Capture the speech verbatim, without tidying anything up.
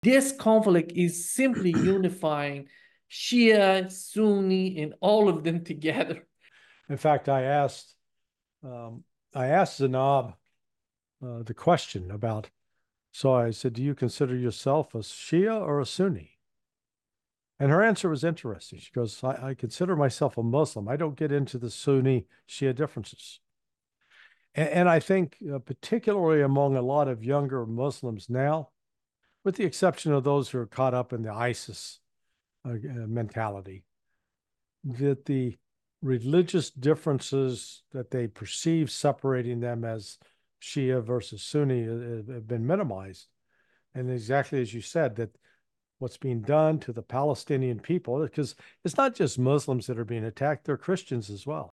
This conflict is simply unifying Shia, Sunni, and all of them together. In fact, I asked um, I asked Zainab uh, the question about. So I said, "Do you consider yourself a Shia or a Sunni?" And her answer was interesting. She goes, I, I consider myself a Muslim. I don't get into the Sunni Shia differences. And, and I think, uh, particularly among a lot of younger Muslims now, with the exception of those who are caught up in the ISIS uh, uh, mentality, that the religious differences that they perceive separating them as Shia versus Sunni uh, have been minimized. And exactly as you said, that what's being done to the Palestinian people, because it's not just Muslims that are being attacked, they're Christians as well.